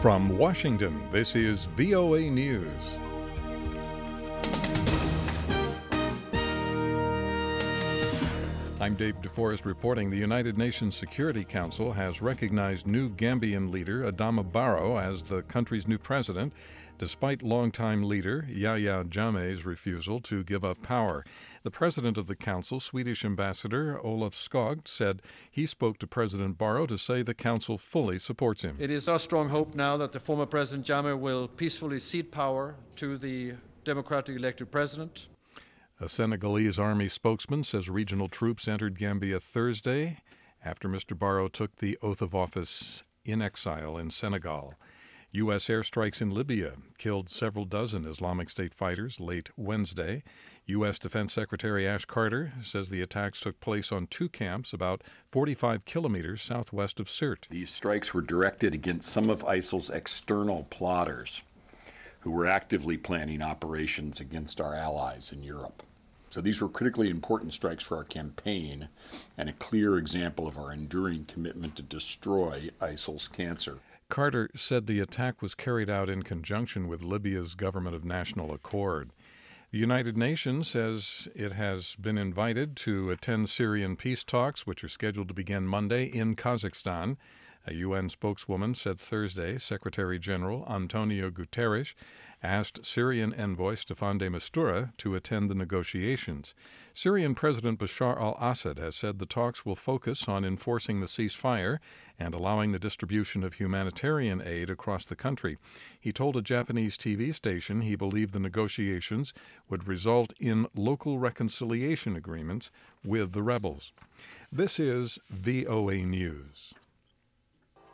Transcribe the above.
From Washington, this is VOA News. I'm Dave DeForest reporting the United Nations Security Council has recognized new Gambian leader Adama Barrow as the country's new president, despite longtime leader Yahya Jammeh's refusal to give up power. The president of the council, Swedish Ambassador Olof Skog, said he spoke to President Barrow to say the council fully supports him. It is our strong hope now that the former President Jammeh will peacefully cede power to the democratically elected president. A Senegalese army spokesman says regional troops entered Gambia Thursday after Mr. Barrow took the oath of office in exile in Senegal. U.S. airstrikes in Libya killed several dozen Islamic State fighters late Wednesday. U.S. Defense Secretary Ash Carter says the attacks took place on two camps about 45 kilometers southwest of Sirte. These strikes were directed against some of ISIL's external plotters who were actively planning operations against our allies in Europe. So these were critically important strikes for our campaign and a clear example of our enduring commitment to destroy ISIL's cancer. Carter said the attack was carried out in conjunction with Libya's government of national accord. The United Nations says it has been invited to attend Syrian peace talks, which are scheduled to begin Monday in Kazakhstan. A UN spokeswoman said Thursday Secretary General Antonio Guterres asked Syrian envoy Staffan de Mistura to attend the negotiations. Syrian President Bashar al-Assad has said the talks will focus on enforcing the ceasefire and allowing the distribution of humanitarian aid across the country. He told a Japanese TV station he believed the negotiations would result in local reconciliation agreements with the rebels. This is VOA News.